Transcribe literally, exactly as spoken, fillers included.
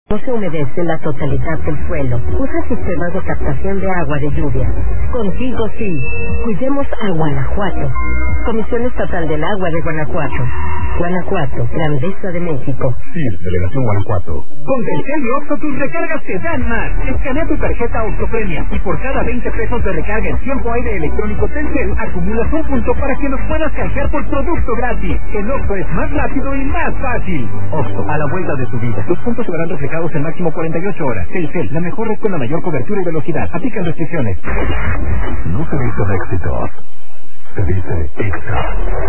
No se humedece la totalidad del suelo. Usa sistemas de captación de agua de lluvia. Contigo sí. Cuidemos a Guanajuato. Comisión Estatal del Agua de Guanajuato. Guanajuato, Grandeza de México. C I R, Delegación Guanajuato. Con Telcel y Oxxo tus recargas te dan más. Escanea tu tarjeta Oxxo Premia y por cada veinte pesos de recarga en tiempo aire electrónico Telcel acumulas un punto para que nos puedas canjear por producto gratis. El Oxxo es más rápido y más fácil. Oxxo, a la vuelta de tu vida. Los puntos se verán reflejados en máximo cuarenta y ocho horas. Telcel, la mejor red con la mayor cobertura y velocidad. Aplican restricciones. No se dice éxitos, se dice extra.